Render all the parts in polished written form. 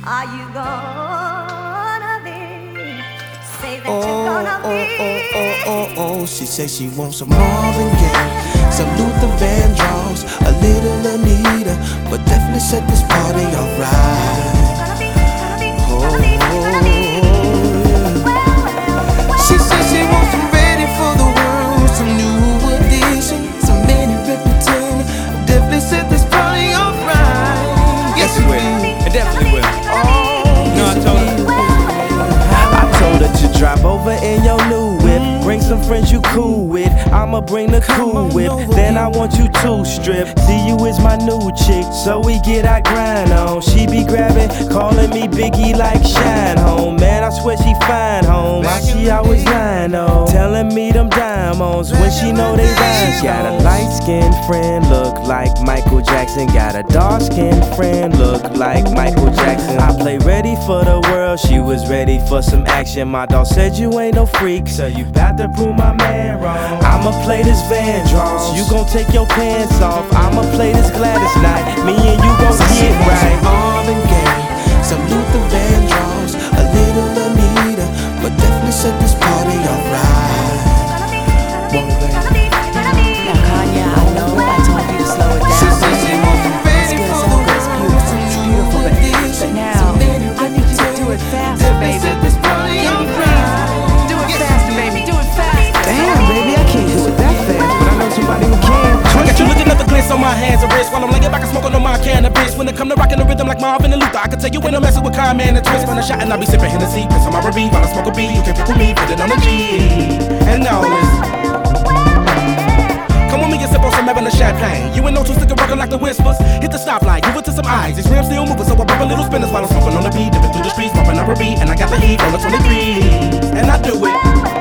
Are you gonna be? Say that you're gonna be. Oh, she says she wants some Marvin Gaye, some Luther Vandross, a little Anita, but definitely set this party alright. She says she wants some ready for the world, some new edition, some mini Riperton, definitely set this party alright. Yes, it will. It definitely will. I told her to drive over in your new whip. Bring some friends you cool with. I'ma bring the cool whip. Then I want you to strip. See you is my new chick, so we get our grind on. She be grabbing, calling me Biggie like Shine Home. Man, I swear she fine home. Why she always lying on? Telling me them diamonds when she know they rhyme. She got a light-skinned friend, look like Michael Jackson. Got a dark-skinned friend, look like Michael Jackson. I play ready for the world, she was ready for some action. My dog said you ain't no freak, so you bout to prove my man wrong. I'ma play this Vandross, you gon' take your pants off. I'ma play this Gladys night, me and you gon' get right. Marvin Gaye, some Luther Vandross, a little Anita, but definitely set this party alright. Now Kanye, I know I told you to slow it down. She said she wants some ready for the world, It's beautiful, baby. But now, I need you to do it faster, baby. set this party Can you alright. please do it faster, baby? Do it faster. Damn, baby, I can't do it that fast, but I know somebody who can. I got you looking at the glitz on my hands and wrists while I'm laying back and smoking on my cannabis. When it come to rocking the rhythm like Marvin and Luther, I can tell you when I'm messing with Kanye and Twist. When I shot and I be sipping Hennessy, piss on my R&B while I smoke a B. You can pick with me, put it on the G. And now listen. Come with me and sip on some Evan champagne. You ain't no two sticker working like the whispers. Hit the stoplight, give it to some eyes. These rims still moving, so I pop a little spinners while I'm smoking on the beat. Dipping through the streets, bumping up a beat, and I got the heat on the 23. And I do it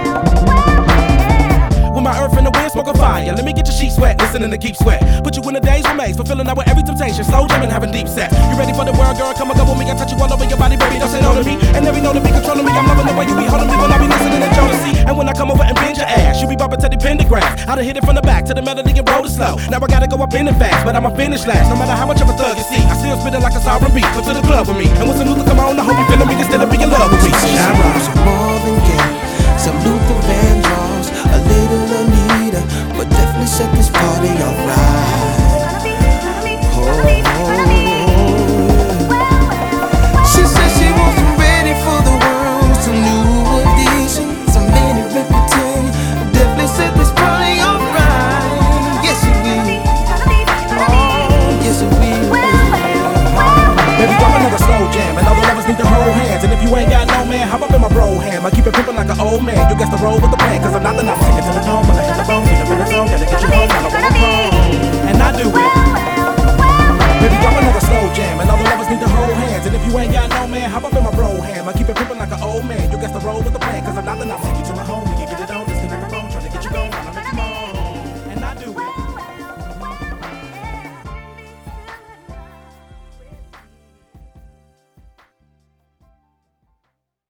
with my earth in the wind, smoking fire. Let me get your sheets wet, listening to Keep Sweat. Put you in a daze remains, fulfilling out with every temptation. Slow jamming, having deep set. You ready for the world, girl? Come and go with me. I touch you all over your body, baby. Don't say no to me. And every know to be controlling me. I'm loving the way you be holding me when I be listening to Jodeci. And when I come over and bend your ass, you be bumping to the pentagram. I done hit it from the back to the melody and roll it slow. Now I gotta go up in it fast, but I'ma finish last. No matter how much of a thug you see, I still spitting like a sovereign beat. Come to the club with me. And when some Luther come on, I hope you feeling me instead of being in love with me. Shine right. Some Marvin Gaye, some Luther Vandross, a little Anita, but definitely set this party alright. She says she wants some ready for the world, some new edition, some mini Riperton, definitely set this party alright. Yes it will. Oh, yes it will. Baby, drop another slow jam, and all the lovers need to hold hands. And if you ain't got no man, hop up in my bro ham. I keep it pimpin' like an old man. You guess the roll with the plan, cause I'm not the night. Sing it to the tone, when I hit the bone, get up in the zone, gotta get you home, I don't wanna home. And I do it. Baby, drop another slow jam, and all the lovers need to hold hands. And if you ain't got no man, hop up in my bro ham. I keep it pimpin' like an old man. You guess the roll with the plan, cause I'm not the night.